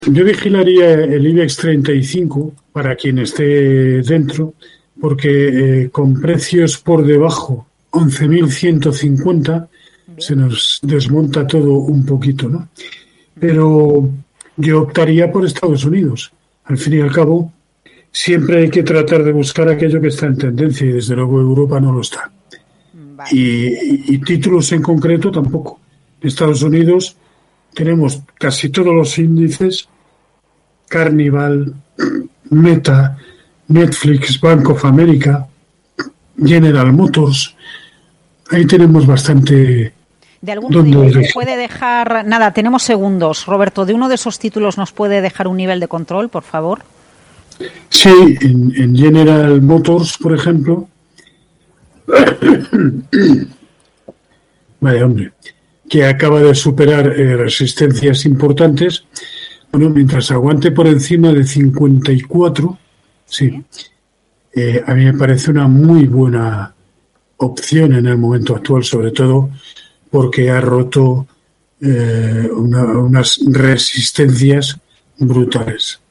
Yo vigilaría el IBEX 35 para quien esté dentro, porque con precios por debajo, 11.150, se Bien. nos desmonta todo un poquito, ¿no? Pero yo optaría por Estados Unidos. Al fin y al cabo, siempre hay que tratar de buscar aquello que está en tendencia y desde luego Europa no lo está. Vale. Y títulos en concreto tampoco. En Estados Unidos tenemos casi todos los índices, Carnival, Meta, Netflix, Bank of America, General Motors. Ahí tenemos bastante De alguno de donde ellos nos elegir. puede dejar, nada, tenemos segundos. Roberto, de uno de esos títulos nos puede dejar un nivel de control, por favor. Sí, en General Motors, por ejemplo, vaya hombre, que acaba de superar resistencias importantes. Bueno, mientras aguante por encima de 54, sí, Sí. a mí me parece una muy buena opción en el momento actual, sobre todo porque ha roto unas resistencias brutales.